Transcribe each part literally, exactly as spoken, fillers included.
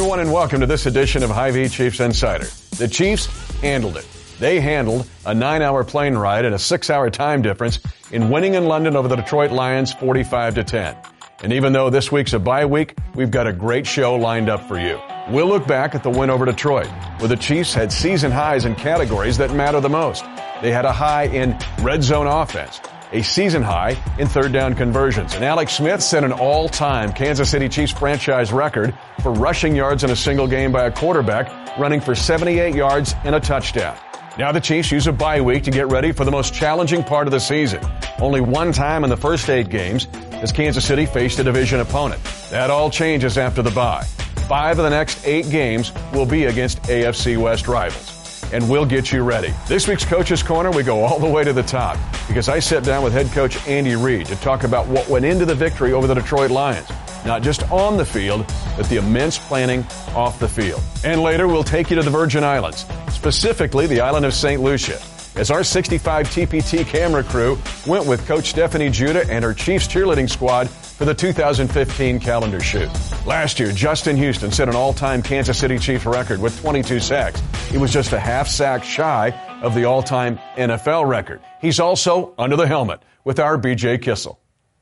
everyone, and welcome to this edition of Hy-Vee Chiefs Insider. The Chiefs handled it. They handled a nine-hour plane ride and a six-hour time difference in winning in London over the Detroit Lions forty-five to ten. And even though this week's a bye week, we've got a great show lined up for you. We'll look back at the win over Detroit, where the Chiefs had season highs in categories that matter the most. They had a high in red zone offense, a season high in third down conversions. And Alex Smith set an all-time Kansas City Chiefs franchise record for rushing yards in a single game by a quarterback, running for seventy-eight yards and a touchdown. Now the Chiefs use a bye week to get ready for the most challenging part of the season. Only one time in the first eight games as Kansas City faced a division opponent. That all changes after the bye. Five of the next eight games will be against A F C West rivals. And we'll get you ready. This week's Coach's Corner, we go all the way to the top because I sat down with head coach Andy Reid to talk about what went into the victory over the Detroit Lions. Not just on the field, but the immense planning off the field. And later, we'll take you to the Virgin Islands, specifically the island of Saint Lucia, as our sixty-five T P T camera crew went with Coach Stephanie Judah and her Chiefs cheerleading squad for the two thousand fifteen calendar shoot. Last year, Justin Houston set an all-time Kansas City Chiefs record with twenty-two sacks. He was just a half sack shy of the all-time N F L record. He's also under the helmet with our B J Kissel.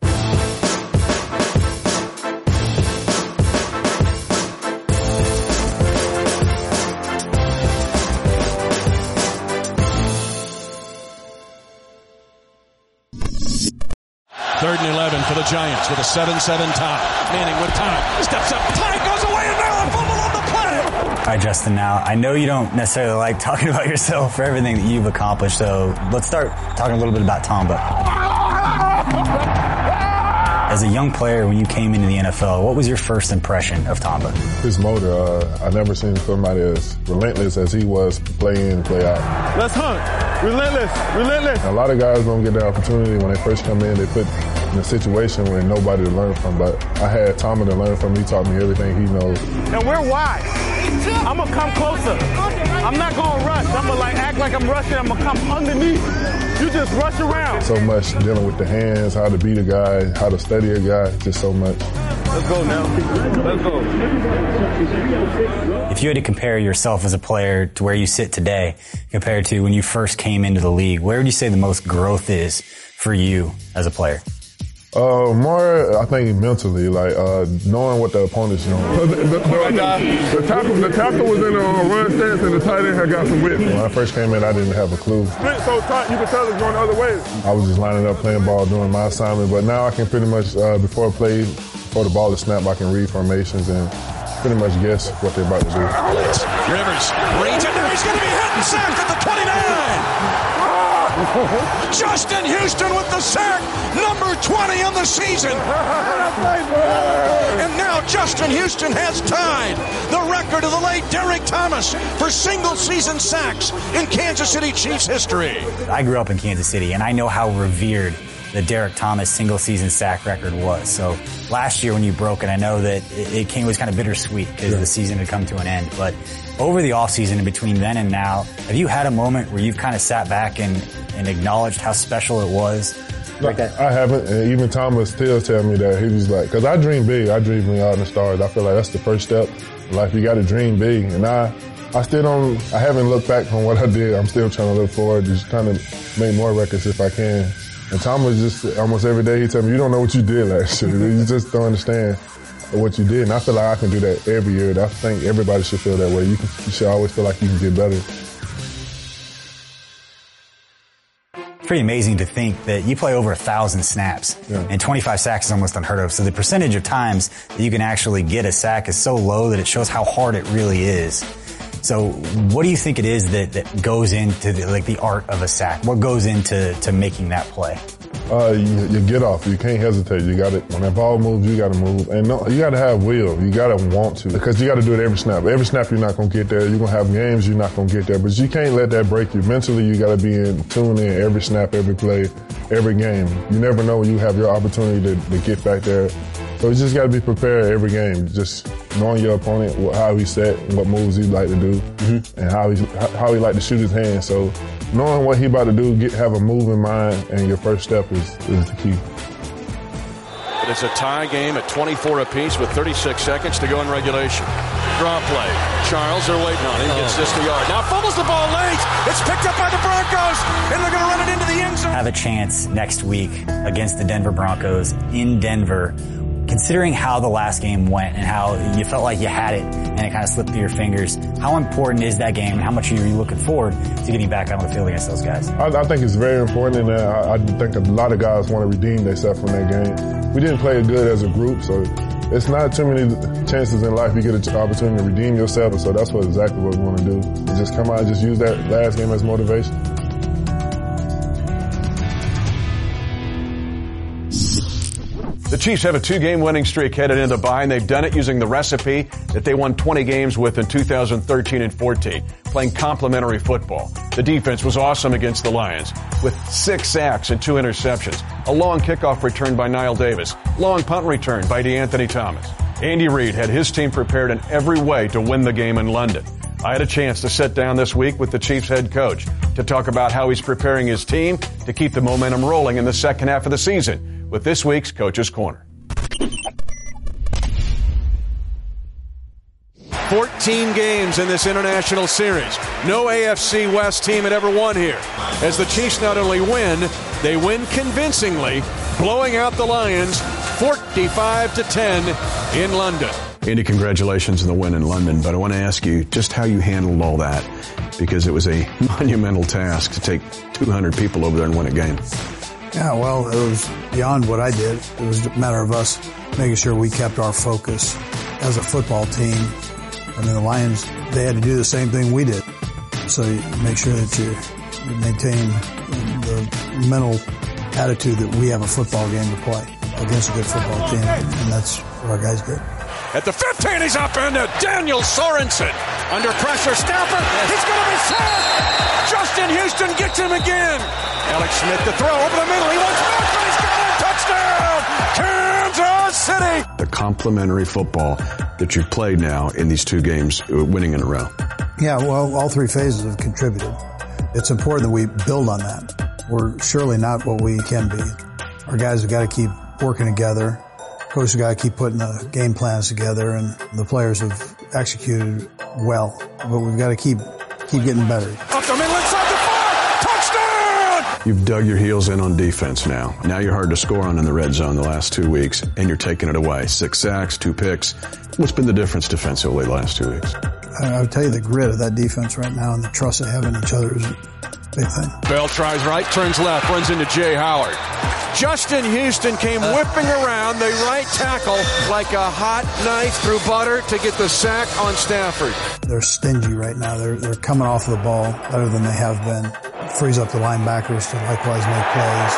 Third and eleven for the Giants with a seven seven tie. Manning with time. Steps up. Time goes away, and now a fumble on the play. All right, Justin, now, I know you don't necessarily like talking about yourself for everything that you've accomplished, so let's start talking a little bit about Tamba. As a young player, when you came into the N F L, what was your first impression of Tamba? His motor, uh, I never seen somebody as relentless as he was play in, play out. Let's hunt. Relentless, relentless. A lot of guys don't get the opportunity when they first come in. They put in a situation where nobody to learn from. But I had Tamba to learn from. He taught me everything he knows. And we're wide. I'm gonna come closer. I'm not gonna rush. I'm gonna like act like I'm rushing. I'm gonna come underneath. You just rush around. So much dealing with the hands, how to beat a guy, how to study a guy, just so much. Let's go now. Let's go. If you had to compare yourself as a player to where you sit today compared to when you first came into the league, where would you say the most growth is for you as a player? Uh, more, I think, mentally, like uh, knowing what the opponent's doing. So the, the, the, the, the, tackle, the tackle was in a run stance and the tight end had got some width. When I first came in, I didn't have a clue. Split so tight, you could tell it's going the other way. I was just lining up, playing ball, doing my assignment. But now I can pretty much, uh, before I play, before the ball is snapped, I can read formations and pretty much guess what they're about to do. Rivers reads it. He's going to be hit and sacked at the twenty-nine. Justin Houston with the sack, number twenty on the season. And now Justin Houston has tied the record of the late Derek Thomas for single-season sacks in Kansas City Chiefs history. I grew up in Kansas City, and I know how revered the Derek Thomas single-season sack record was. So last year when you broke it, I know that it came was kind of bittersweet because sure. the season had come to an end. But over the offseason and between then and now, have you had a moment where you've kind of sat back and, and acknowledged how special it was? Like that? I haven't, and even Thomas still tell me that. He was like, because I dream big. I dream beyond the stars. I feel like that's the first step in life. You got to dream big. And I, I still don't, I haven't looked back on what I did. I'm still trying to look forward, just trying to make more records if I can. And Thomas just, almost every day, he tell me, you don't know what you did last year. You just don't understand what you did. And I feel like I can do that every year. I think everybody should feel that way. You, can, you should always feel like you can get better. Pretty amazing to think that you play over a thousand snaps yeah. and twenty-five sacks is almost unheard of. So the percentage of times that you can actually get a sack is so low that it shows how hard it really is. So what do you think it is that, that goes into the, like the art of a sack? What goes into to making that play? Uh, you, you get off. You can't hesitate. You got to, when that ball moves, you got to move. And no, you got to have will. You got to want to. Because you got to do it every snap. Every snap you're not going to get there. You're going to have games you're not going to get there. But you can't let that break you. Mentally, you got to be in tune in every snap, every play, every game. You never know when you have your opportunity to, to get back there. So you just got to be prepared every game. Just knowing your opponent, how he set, what moves he like to do, mm-hmm. and how he how he like to shoot his hand. So knowing what he about to do, get have a move in mind, and your first step is, is the key. But it's a tie game at twenty-four apiece with thirty-six seconds to go in regulation. draw play. Charles, they're waiting on him. Gets this to yard. Now fumbles the ball late. It's picked up by the Broncos, and they're going to run it into the end zone. Have a chance next week against the Denver Broncos in Denver. Considering how the last game went and how you felt like you had it and it kind of slipped through your fingers, how important is that game and how much are you looking forward to getting back out on the field against those guys? I, I think it's very important, and I, I think a lot of guys want to redeem themselves from that game. We didn't play it good as a group, so it's not too many chances in life you get an opportunity to redeem yourself, and so that's what exactly what we want to do. Just come out and just use that last game as motivation. The Chiefs have a two-game winning streak headed into bye, and they've done it using the recipe that they won twenty games with in two thousand thirteen and fourteen, playing complementary football. The defense was awesome against the Lions, with six sacks and two interceptions, a long kickoff return by Niall Davis, long punt return by DeAnthony Thomas. Andy Reid had his team prepared in every way to win the game in London. I had a chance to sit down this week with the Chiefs head coach to talk about how he's preparing his team to keep the momentum rolling in the second half of the season, with this week's Coach's Corner. fourteen games in this international series. No A F C West team had ever won here. As the Chiefs not only win, they win convincingly, blowing out the Lions forty-five to ten in London. Andy, congratulations on the win in London, but I want to ask you just how you handled all that, because it was a monumental task to take two hundred people over there and win a game. Yeah, well, it was beyond what I did. It was a matter of us making sure we kept our focus as a football team. I mean, the Lions, they had to do the same thing we did. So you make sure that you, you maintain the mental attitude that we have a football game to play against a good football team, and that's what our guys did. At the fifteen, he's up into Daniel Sorensen. Under pressure, Stafford, he's going to be sacked! Justin Houston gets him again! Alex Smith to throw over the middle, he wants back, but he's got a touchdown! Kansas City! The complementary football that you've played now in these two games, winning in a row. Yeah, well, all three phases have contributed. It's important that we build on that. We're surely not what we can be. Our guys have got to keep working together. Coach has got to keep putting the game plans together, and the players have executed well. But we've got to keep keep getting better. Up the middle, inside the five, touchdown! You've dug your heels in on defense now. Now you're hard to score on in the red zone the last two weeks, and you're taking it away. Six sacks, two picks. What's been the difference defensively the last two weeks? I would tell you the grit of that defense right now and the trust they have in each other is a big thing. Bell tries right, turns left, runs into Jay Howard. Justin Houston came whipping around the right tackle like a hot knife through butter to get the sack on Stafford. They're stingy right now. They're they're coming off of the ball better than they have been. It frees up the linebackers to likewise make plays.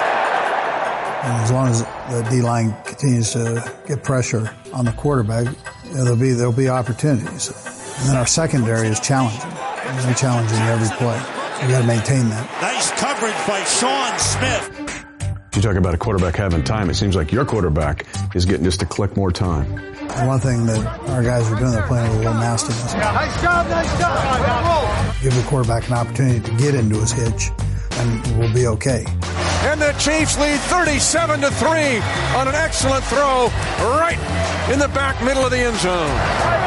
And as long as the D-line continues to get pressure on the quarterback, you know, there'll be there'll be opportunities. And then our secondary is challenging. They're challenging every play. So we got to maintain that. Nice coverage by Sean Smith. You talk about a quarterback having time. It seems like your quarterback is getting just a click more time. And one thing that our guys are doing, they're playing with a little nastiness. Nice job, nice job. Give the quarterback an opportunity to get into his hitch, and we'll be okay. And the Chiefs lead thirty-seven to three on an excellent throw right in the back middle of the end zone.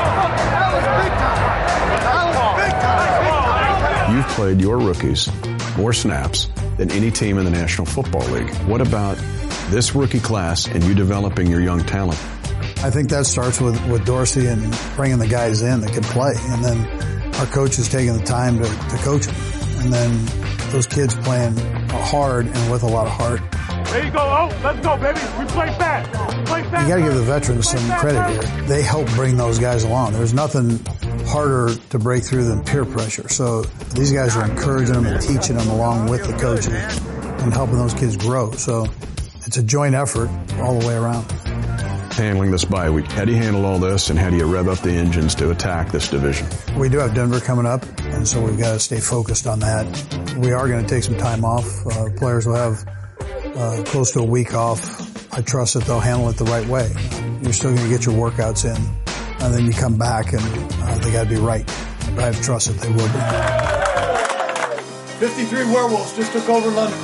You've played your rookies more snaps than any team in the National Football League. What about this rookie class and you developing your young talent? I think that starts with, with Dorsey and bringing the guys in that can play. And then our coaches taking the time to, to coach them. And then those kids playing hard and with a lot of heart. There you go. Oh, let's go, baby. We play fast. Play fast. You got to give the veterans some credit here. They help bring those guys along. There's nothing harder to break through than peer pressure. So these guys are encouraging them and teaching them along with the coaches and helping those kids grow. So it's a joint effort all the way around. Handling this bye week, how do you handle all this and how do you rev up the engines to attack this division? We do have Denver coming up, and so we've got to stay focused on that. We are going to take some time off. Uh, players will have uh, close to a week off. I trust that they'll handle it the right way. You're still going to get your workouts in, and then you come back and uh, they got to be right. But I have trust that they will be. fifty-three Werewolves just took over London.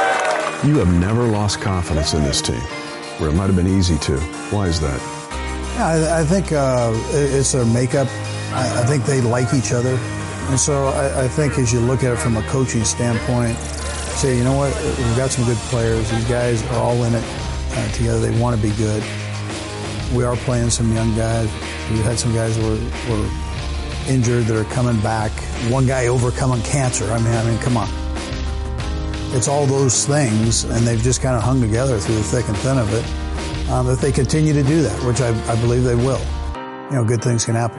You have never lost confidence in this team, where it might have been easy to. Why is that? Yeah, I, I think uh, it's their makeup. I, I think they like each other. And so I, I think as you look at it from a coaching standpoint, say, you know what, we've got some good players. These guys are all in it uh, together. They want to be good. We are playing some young guys. We've had some guys who were, were injured that are coming back. One guy overcoming cancer. I mean, I mean, come on. It's all those things, and they've just kind of hung together through the thick and thin of it. Um, if they continue to do that, which I, I believe they will, you know, good things can happen.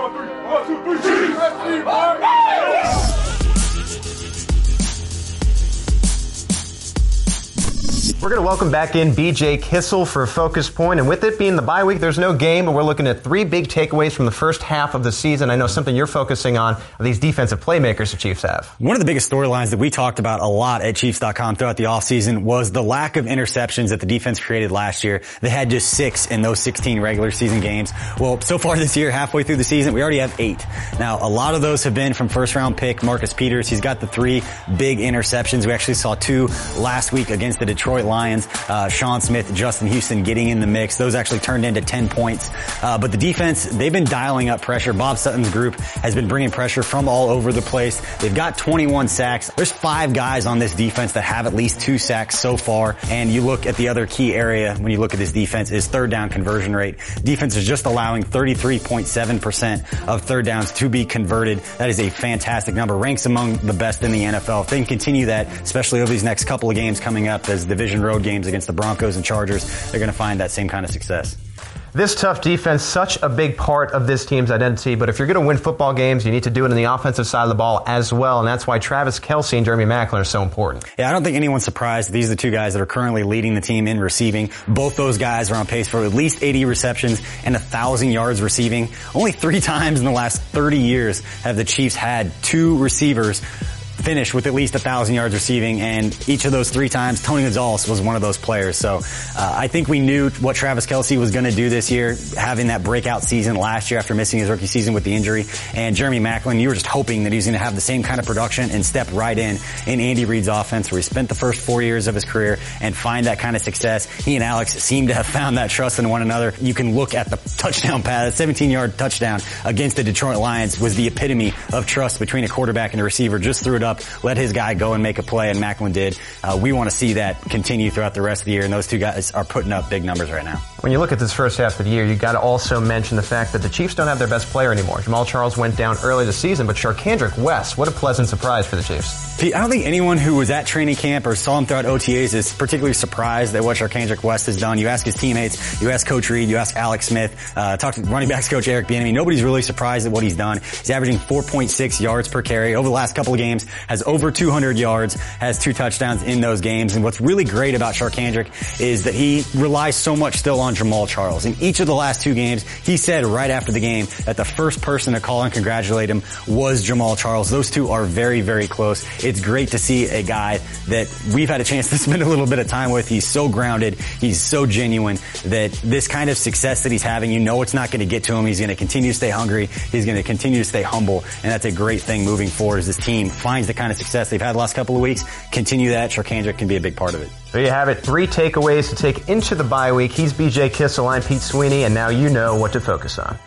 We're going to welcome back in B J Kissel for Focus Point, and with it being the bye week, there's no game, and we're looking at three big takeaways from the first half of the season. I know something you're focusing on are these defensive playmakers the Chiefs have. One of the biggest storylines that we talked about a lot at Chiefs dot com throughout the offseason was the lack of interceptions that the defense created last year. They had just six in those sixteen regular season games. Well, so far this year, halfway through the season, we already have eight. Now, a lot of those have been from first-round pick Marcus Peters. He's got the three big interceptions. We actually saw two last week against the Detroit Lions. Uh, Sean Smith, Justin Houston getting in the mix. Those actually turned into ten points. Uh, but the defense, they've been dialing up pressure. Bob Sutton's group has been bringing pressure from all over the place. They've got twenty-one sacks. There's five guys on this defense that have at least two sacks so far. And you look at the other key area when you look at this defense is third down conversion rate. Defense is just allowing thirty-three point seven percent of third downs to be converted. That is a fantastic number. Ranks among the best in the N F L. If they can continue that, especially over these next couple of games coming up as division road games against the Broncos and Chargers, they're going to find that same kind of success. This tough defense, such a big part of this team's identity, but if you're going to win football games, you need to do it on the offensive side of the ball as well, and that's why Travis Kelce and Jeremy Maclin are so important. Yeah, I don't think anyone's surprised. These are the two guys that are currently leading the team in receiving. Both those guys are on pace for at least eighty receptions and one thousand yards receiving. Only three times in the last thirty years have the Chiefs had two receivers finish with at least a thousand yards receiving, and each of those three times, Tony Gonzalez was one of those players. So uh, I think we knew what Travis Kelce was going to do this year, having that breakout season last year after missing his rookie season with the injury. And Jeremy Maclin, you were just hoping that he was going to have the same kind of production and step right in in Andy Reid's offense, where he spent the first four years of his career and find that kind of success. He and Alex seem to have found that trust in one another. You can look at the touchdown pass, seventeen-yard touchdown against the Detroit Lions was the epitome of trust between a quarterback and a receiver. Just threw it up, let his guy go and make a play, and Maclin did. Uh, we want to see that continue throughout the rest of the year, and those two guys are putting up big numbers right now. When you look at this first half of the year, you got to also mention the fact that the Chiefs don't have their best player anymore. Jamal Charles went down early this season, but Charcandrick West, what a pleasant surprise for the Chiefs. Pete, I don't think anyone who was at training camp or saw him throughout O T As is particularly surprised at what Charcandrick West has done. You ask his teammates, you ask Coach Reid, you ask Alex Smith, uh, talk to running backs coach Eric Bieniemy. Nobody's really surprised at what he's done. He's averaging four point six yards per carry over the last couple of games, has over two hundred yards, has two touchdowns in those games. And what's really great about Charcandrick is that he relies so much still on Jamal Charles. In each of the last two games, he said right after the game that the first person to call and congratulate him was Jamal Charles. Those two are very, very close. It's great to see a guy that we've had a chance to spend a little bit of time with. He's so grounded. He's so genuine that this kind of success that he's having, you know it's not going to get to him. He's going to continue to stay hungry. He's going to continue to stay humble. And that's a great thing moving forward as this team finds the kind of success they've had the last couple of weeks. Continue that. Charcandrick can be a big part of it. There you have it. Three takeaways to take into the bye week. He's B J Kissel. I'm Pete Sweeney. And now you know what to focus on.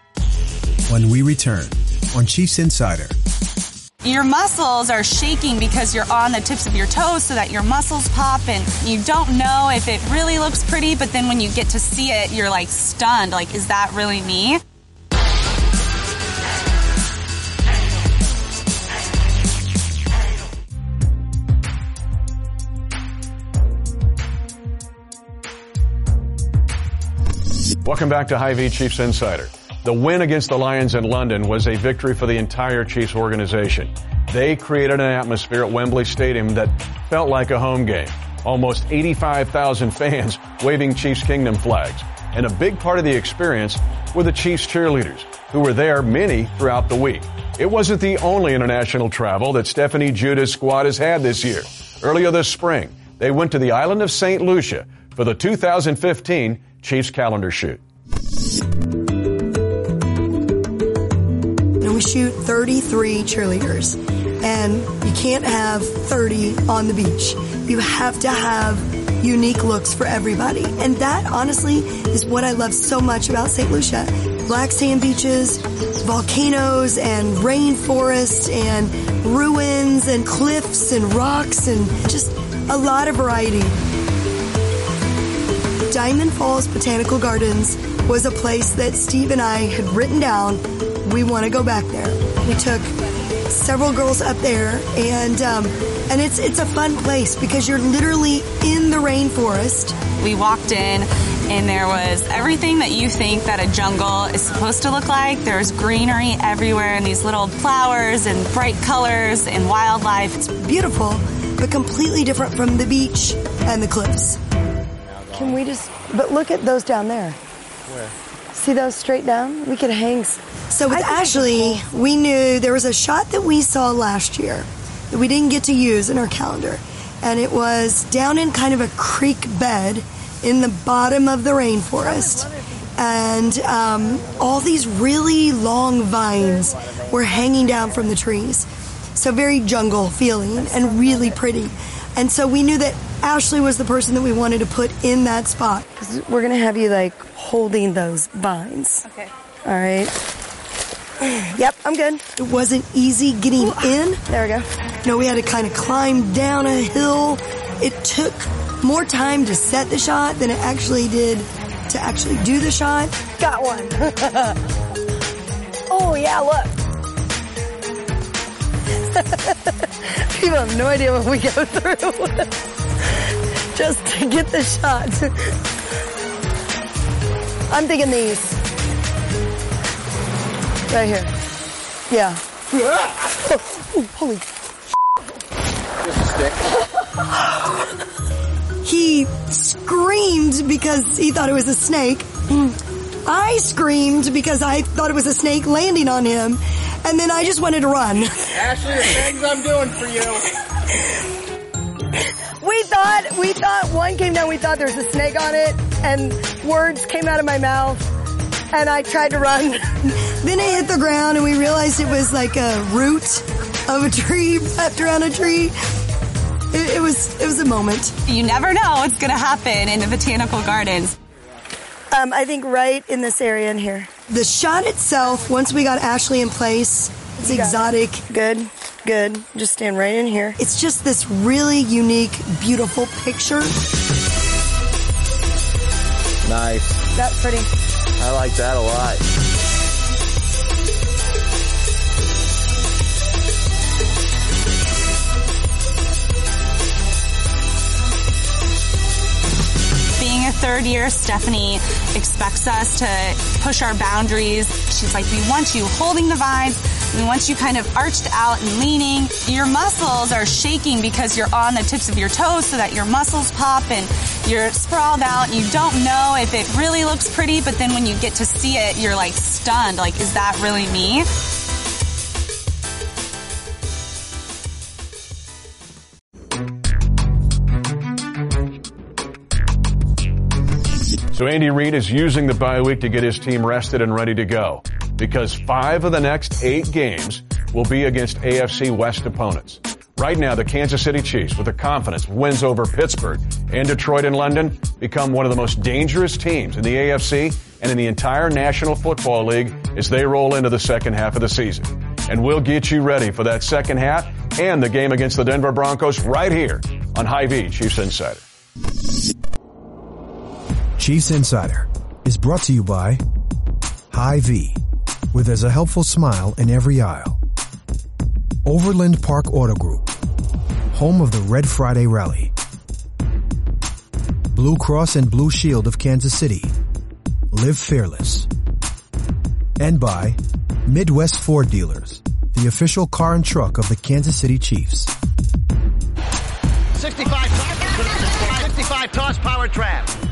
When we return on Chiefs Insider. Your muscles are shaking because you're on the tips of your toes so that your muscles pop, and you don't know if it really looks pretty, but then when you get to see it, you're like stunned. Like, is that really me? Welcome back to Hy-Vee Chiefs Insider. The win against the Lions in London was a victory for the entire Chiefs organization. They created an atmosphere at Wembley Stadium that felt like a home game. Almost eighty-five thousand fans waving Chiefs Kingdom flags. And a big part of the experience were the Chiefs cheerleaders, who were there, many, throughout the week. It wasn't the only international travel that Stephanie Judah's squad has had this year. Earlier this spring, they went to the island of Saint Lucia for the two thousand fifteen Chiefs calendar shoot. We shoot thirty-three cheerleaders, and you can't have thirty on the beach. You have to have unique looks for everybody. And that, honestly, is what I love so much about Saint Lucia. Black sand beaches, volcanoes and rainforests and ruins and cliffs and rocks and just a lot of variety. Diamond Falls Botanical Gardens was a place that Steve and I had written down. We want to go back there. We took several girls up there, and um, and it's it's a fun place because you're literally in the rainforest. We walked in, and there was everything that you think that a jungle is supposed to look like. There's greenery everywhere, and these little flowers and bright colors and wildlife. It's beautiful, but completely different from the beach and the cliffs. Can we just, but look at those down there. Where? See those straight down? We could hang. So with Ashley, we knew there was a shot that we saw last year that we didn't get to use in our calendar. And it was down in kind of a creek bed in the bottom of the rainforest. And um, all these really long vines were hanging down from the trees. So very jungle feeling and really pretty. And so we knew that Ashley was the person that we wanted to put in that spot. We're going to have you like holding those vines. Okay. All right. Yep, I'm good. It wasn't easy getting Ooh. in. There we go. No, we had to kind of climb down a hill. It took more time to set the shot than it actually did to actually do the shot. Got one. Oh, yeah, look. People have no idea what we go through just to get the shot. I'm thinking these. Right here. Yeah. Oh, holy. Just a stick. He screamed because he thought it was a snake. I screamed because I thought it was a snake landing on him. And then I just wanted to run. Ashley, the things I'm doing for you. We thought, we thought one came down, we thought there was a snake on it, and words came out of my mouth, and I tried to run. Then it hit the ground, and we realized it was like a root of a tree wrapped around a tree. It, it was, it was a moment. You never know what's going to happen in the Botanical Gardens. Um, I think right in this area in here. The shot itself, once we got Ashley in place, it's exotic. It. Good, good. Just stand right in here. It's just this really unique, beautiful picture. Nice. That's pretty. I like that a lot. Being a third year, Stephanie expects us to push our boundaries. She's like, we want you holding the vines. We want you kind of arched out and leaning. Your muscles are shaking because you're on the tips of your toes so that your muscles pop and you're sprawled out. You don't know if it really looks pretty, but then when you get to see it, you're like stunned. Like, is that really me? So Andy Reid is using the bye week to get his team rested and ready to go, because five of the next eight games will be against A F C West opponents. Right now, the Kansas City Chiefs, with the confidence of wins over Pittsburgh and Detroit and London, become one of the most dangerous teams in the A F C and in the entire National Football League as they roll into the second half of the season. And we'll get you ready for that second half and the game against the Denver Broncos right here on Hy-Vee Chiefs Insider. Chiefs Insider is brought to you by Hy-Vee, where there's a helpful smile in every aisle. Overland Park Auto Group, home of the Red Friday Rally. Blue Cross and Blue Shield of Kansas City, live fearless. And by Midwest Ford Dealers, the official car and truck of the Kansas City Chiefs. sixty-five, sixty-five toss power trap.